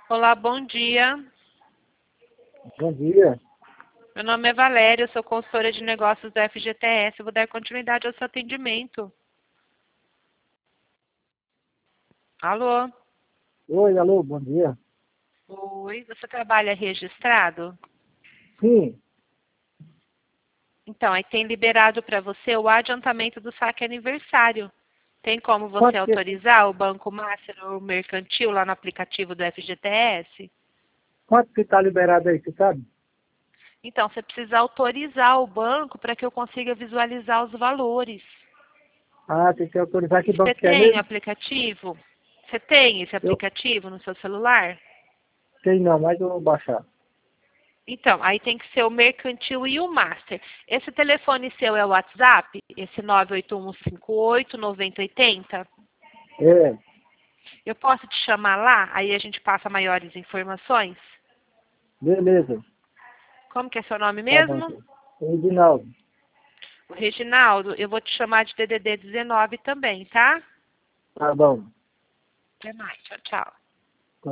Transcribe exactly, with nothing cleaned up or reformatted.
Olá, bom dia. Bom dia. Meu nome é Valéria, eu sou consultora de negócios da F G T S. Eu vou dar continuidade ao seu atendimento. Alô? Oi, alô, bom dia. Oi, você trabalha registrado? Sim, Então, aí tem liberado para você o adiantamento do saque aniversário. Tem como você quanto que, autorizar o Banco Master ou o Mercantil lá no aplicativo do F G T S? quanto que tá liberado aí, você sabe? Então, você precisa autorizar o banco para que eu consiga visualizar os valores. Ah, tem que autorizar que Você banco que é tem o mesmo? aplicativo? Você tem esse Eu aplicativo no seu celular? tenho não, mas eu vou baixar. Então, aí tem que ser o Mercantil e o Master. Esse telefone seu é o WhatsApp? Esse nove oito um cinco oito nove zero oito zero? É, Eu posso te chamar lá? Aí a gente passa maiores informações? beleza. Como que é seu nome Tá bom, mesmo? então. Reginaldo. O Reginaldo, eu vou te chamar de D D D dezenove também, tá? Tá bom. Até mais. Tchau, tchau.